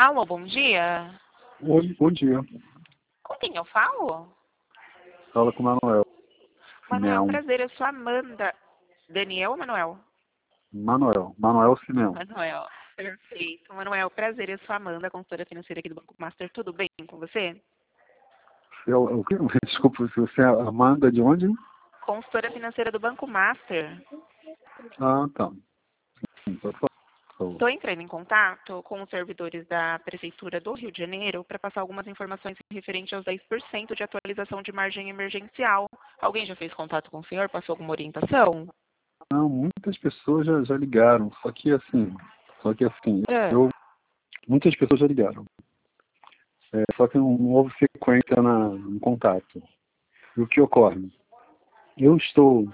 Alô, bom dia. Oi, bom dia. Com quem eu falo? Fala com o Manuel. Manuel, Simeão. prazer, eu sou Amanda. Daniel ou Manuel? Manuel Simeão. Manuel, perfeito. Manuel, prazer, eu sou Amanda, consultora financeira aqui do Banco Master. Tudo bem com você? O quê? Desculpa, você é Amanda de onde? Consultora financeira do Banco Master. Ah, tá. Pode falar, por favor. Estou entrando em contato com os servidores da Prefeitura do Rio de Janeiro para passar algumas informações referentes aos 10% de atualização de margem emergencial. Alguém já fez contato com o senhor? Passou alguma orientação? Não, muitas pessoas já ligaram, só que assim, É. eu, muitas pessoas já ligaram. Só que não houve sequência no contato. E o que ocorre? Eu estou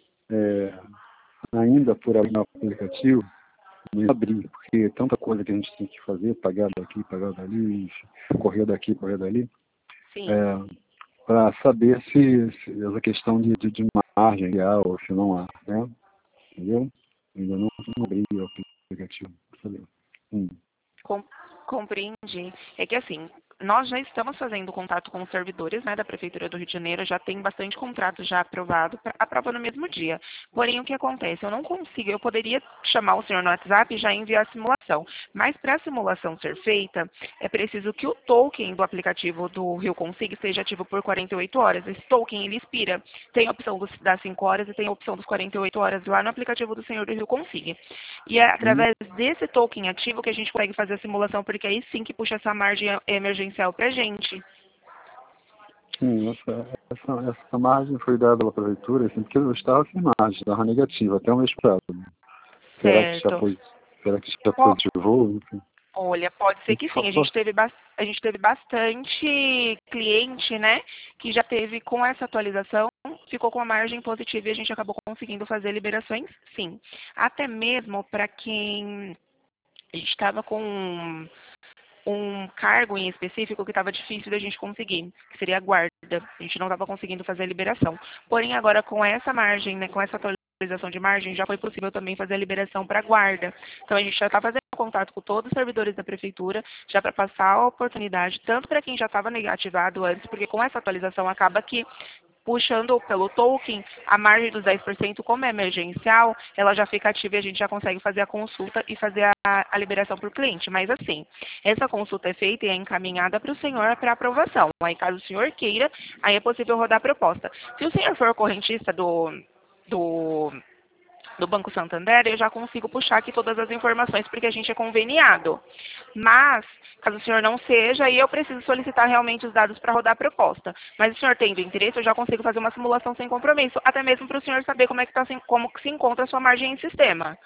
ainda por abrir o aplicativo, não abrir, porque tanta coisa que a gente tem que fazer, pagar daqui, pagar dali, correr daqui, correr dali, Sim. para saber se essa questão de margem há ou se não há, né? Entendeu? Ainda não abri o aplicativo para saber. Com- Compreendi. É que assim, nós já estamos fazendo contato com os servidores, né, da Prefeitura do Rio de Janeiro, já tem bastante contrato já aprovado, aprova no mesmo dia. Porém, o que acontece? Eu não consigo, eu poderia chamar o senhor no WhatsApp e já enviar a simulação, mas para a simulação ser feita, é preciso que o token do aplicativo do Rio Consig esteja ativo por 48 horas. Esse token, ele expira. Tem a opção das 5 horas e tem a opção dos 48 horas lá no aplicativo do senhor do Rio Consig. E é através desse token ativo que a gente consegue fazer a simulação, porque aí sim que puxa essa margem emergencial para a gente. Sim, essa margem foi dada pela prefeitura, assim, porque eu estava sem margem, estava negativa até o mês passado. Certo. Será que já Ó, positivou? Enfim. olha, pode ser que sim. Só- A gente teve bastante cliente, né, que já teve com essa atualização, ficou com a margem positiva e a gente acabou conseguindo fazer liberações, sim. Até mesmo para quem a gente estava com um cargo em específico que estava difícil da gente conseguir, que seria a guarda. A gente não estava conseguindo fazer a liberação. Porém, agora com essa margem, né, com essa atualização de margem, já foi possível também fazer a liberação para a guarda. Então, a gente já está fazendo contato com todos os servidores da prefeitura, já para passar a oportunidade, tanto para quem já estava negativado antes, porque com essa atualização acaba que puxando pelo token, a margem dos 10%, como é emergencial, ela já fica ativa e a gente já consegue fazer a consulta e fazer a liberação para o cliente. Mas assim, essa consulta é feita e é encaminhada para o senhor para aprovação. Aí, caso o senhor queira, aí é possível rodar a proposta. Se o senhor for correntista do do Banco Santander, eu já consigo puxar aqui todas as informações, porque a gente é conveniado. Mas, caso o senhor não seja, aí eu preciso solicitar realmente os dados para rodar a proposta. Mas o senhor tendo interesse, eu já consigo fazer uma simulação sem compromisso, até mesmo para o senhor saber como é que tá, como que se encontra a sua margem em sistema.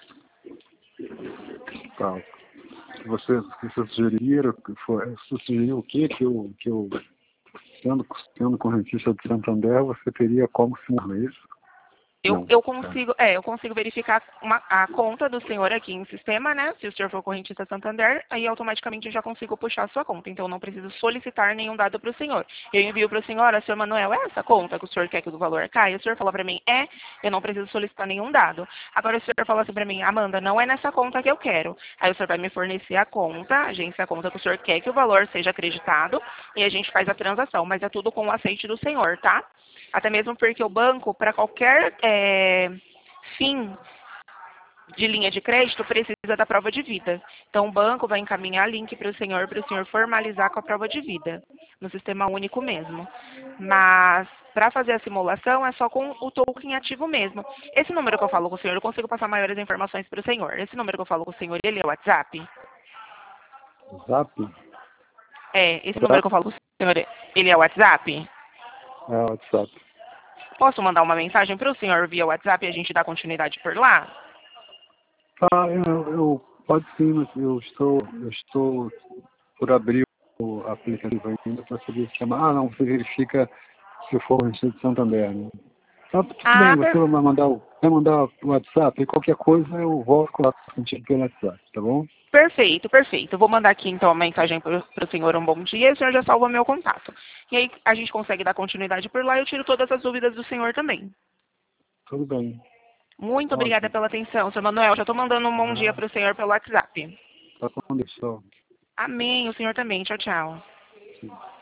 Tá. Você sugeriria, sugeriu o quê? Que eu sendo correntista de Santander, você teria como simular isso? Não. Tá. Eu consigo verificar a conta do senhor aqui em sistema, né? Se o senhor for correntista Santander, aí automaticamente eu já consigo puxar a sua conta. Então, eu não preciso solicitar nenhum dado para o senhor. Eu envio para o senhor, senhor Manuel, é essa conta que o senhor quer que o valor caia? O senhor fala para mim, eu não preciso solicitar nenhum dado. Agora, o senhor fala assim para mim, Amanda, não é nessa conta que eu quero. Aí o senhor vai me fornecer a conta, a agência, a conta que o senhor quer que o valor seja acreditado, e a gente faz a transação. Mas é tudo com o aceite do senhor, tá? Até mesmo porque o banco, para qualquer fim de linha de crédito, precisa da prova de vida. Então, o banco vai encaminhar link para o senhor formalizar com a prova de vida, no sistema único mesmo. Mas, para fazer a simulação, é só com o token ativo mesmo. Esse número que eu falo com o senhor, eu consigo passar maiores informações para o senhor. Esse número que eu falo com o senhor, ele é o WhatsApp? Zap? Esse número que eu falo com o senhor, ele é o WhatsApp? É, WhatsApp. Posso mandar uma mensagem para o senhor via WhatsApp e a gente dá continuidade por lá? Tá, pode sim, mas eu estou por abrir o aplicativo ainda para saber se chama. Ah, não, você verifica se for o Recife de Santander, né? Tá, tudo bem, Ah, você vai mandar o WhatsApp e qualquer coisa eu volto com contigo pelo WhatsApp, tá bom? perfeito, perfeito. Eu vou mandar aqui então a mensagem para o senhor um bom dia e o senhor já salva meu contato. E aí a gente consegue dar continuidade por lá e eu tiro todas as dúvidas do senhor também. Tudo bem. Muito obrigada Ótimo. pela atenção, senhor Manuel. Já estou mandando um bom dia Ah, para o senhor pelo WhatsApp. tá com Deus. Amém. O senhor também. Tchau, tchau. Sim.